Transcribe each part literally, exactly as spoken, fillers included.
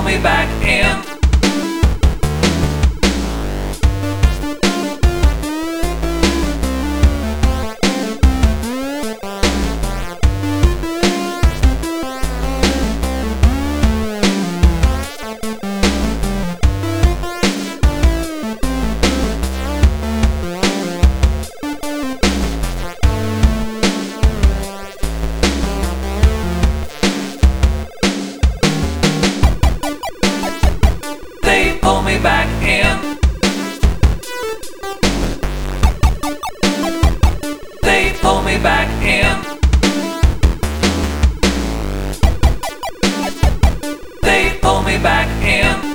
me back in. They pull me back in. They pull me back in. They pull me back in.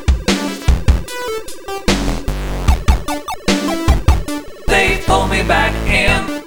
They pull me back in.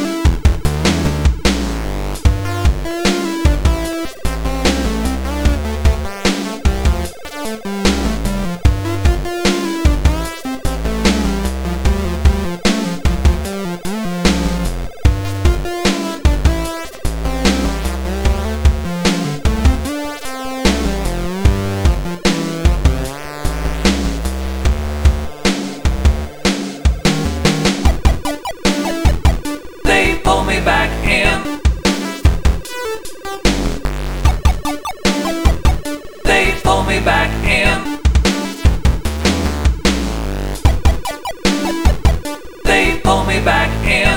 They pull me back in. They pull me back in. They pull me back in.